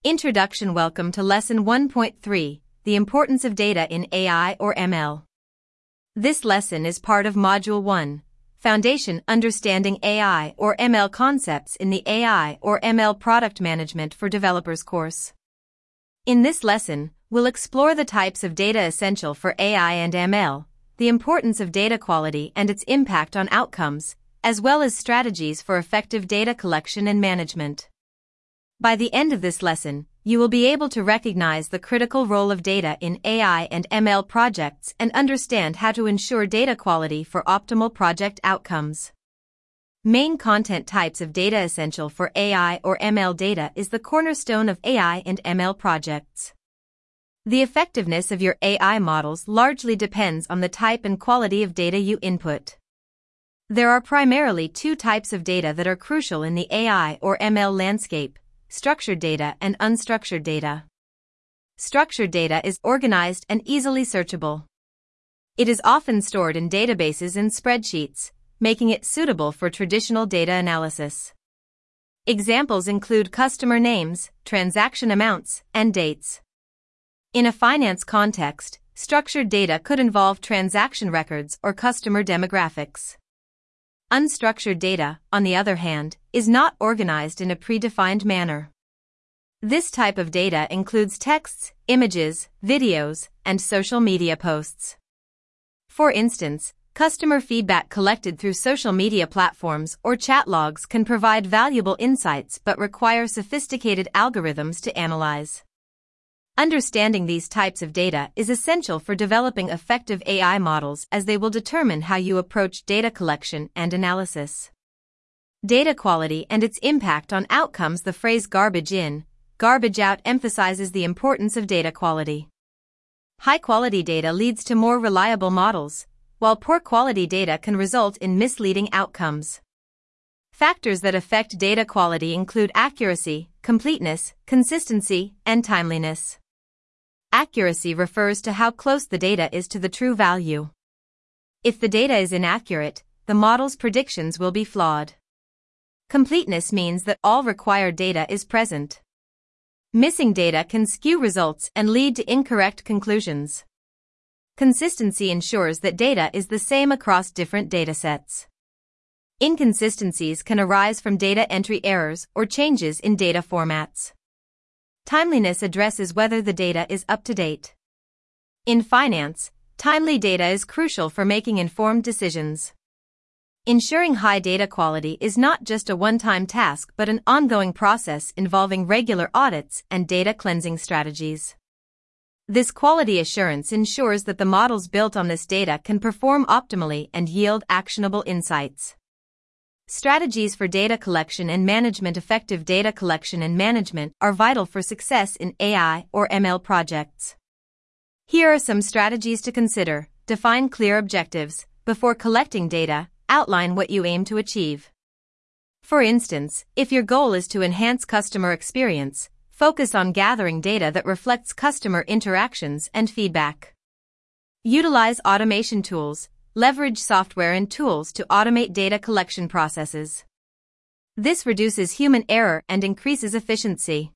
Introduction. Welcome to Lesson 1.3, The Importance of Data in AI or ML. This lesson is part of Module 1, Foundation Understanding AI or ML Concepts in the AI or ML Product Management for Developers course. In this lesson, we'll explore the types of data essential for AI and ML, the importance of data quality and its impact on outcomes, as well as strategies for effective data collection and management. By the end of this lesson, you will be able to recognize the critical role of data in AI and ML projects and understand how to ensure data quality for optimal project outcomes. Main content types of data essential for AI or ML data is the cornerstone of AI and ML projects. The effectiveness of your AI models largely depends on the type and quality of data you input. There are primarily two types of data that are crucial in the AI or ML landscape: structured data and unstructured data. Structured data is organized and easily searchable. It is often stored in databases and spreadsheets, making it suitable for traditional data analysis. Examples include customer names, transaction amounts, and dates. In a finance context, structured data could involve transaction records or customer demographics. Unstructured data, on the other hand, is not organized in a predefined manner. This type of data includes texts, images, videos, and social media posts. For instance, customer feedback collected through social media platforms or chat logs can provide valuable insights but require sophisticated algorithms to analyze. Understanding these types of data is essential for developing effective AI models, as they will determine how you approach data collection and analysis. Data quality and its impact on outcomes. The phrase garbage in, garbage out emphasizes the importance of data quality. High-quality data leads to more reliable models, while poor-quality data can result in misleading outcomes. Factors that affect data quality include accuracy, completeness, consistency, and timeliness. Accuracy refers to how close the data is to the true value. If the data is inaccurate, the model's predictions will be flawed. Completeness means that all required data is present. Missing data can skew results and lead to incorrect conclusions. Consistency ensures that data is the same across different datasets. Inconsistencies can arise from data entry errors or changes in data formats. Timeliness addresses whether the data is up to date. In finance, timely data is crucial for making informed decisions. Ensuring high data quality is not just a one-time task but an ongoing process involving regular audits and data cleansing strategies. This quality assurance ensures that the models built on this data can perform optimally and yield actionable insights. Strategies for data collection and management. Effective data collection and management are vital for success in AI or ML projects. Here are some strategies to consider. Define clear objectives. Before collecting data, outline what you aim to achieve. For instance, if your goal is to enhance customer experience, focus on gathering data that reflects customer interactions and feedback. Utilize automation tools. Leverage software and tools to automate data collection processes. This reduces human error and increases efficiency.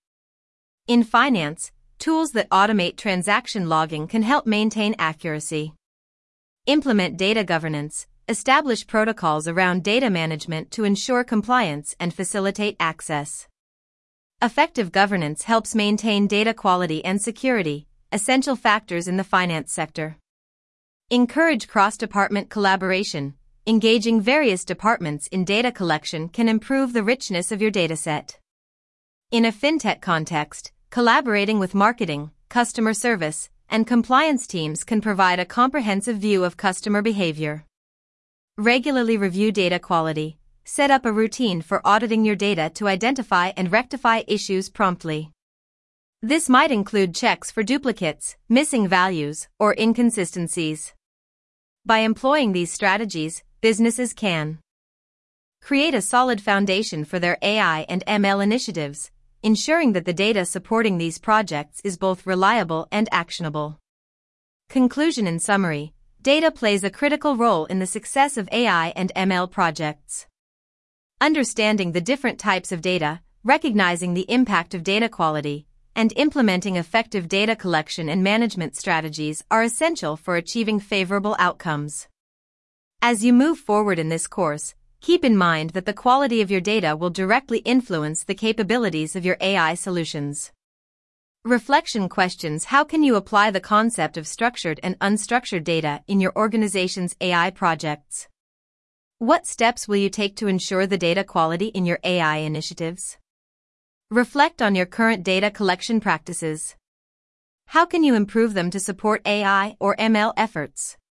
In finance, tools that automate transaction logging can help maintain accuracy. Implement data governance. Establish protocols around data management to ensure compliance and facilitate access. Effective governance helps maintain data quality and security, essential factors in the finance sector. Encourage cross-department collaboration. Engaging various departments in data collection can improve the richness of your dataset. In a fintech context, collaborating with marketing, customer service, and compliance teams can provide a comprehensive view of customer behavior. Regularly review data quality. Set up a routine for auditing your data to identify and rectify issues promptly. This might include checks for duplicates, missing values, or inconsistencies. By employing these strategies, businesses can create a solid foundation for their AI and ML initiatives, ensuring that the data supporting these projects is both reliable and actionable. Conclusion. In summary, data plays a critical role in the success of AI and ML projects. Understanding the different types of data, recognizing the impact of data quality, and implementing effective data collection and management strategies are essential for achieving favorable outcomes. As you move forward in this course, keep in mind that the quality of your data will directly influence the capabilities of your AI solutions. Reflection questions: how can you apply the concept of structured and unstructured data in your organization's AI projects? What steps will you take to ensure the data quality in your AI initiatives? Reflect on your current data collection practices. How can you improve them to support AI or ML efforts?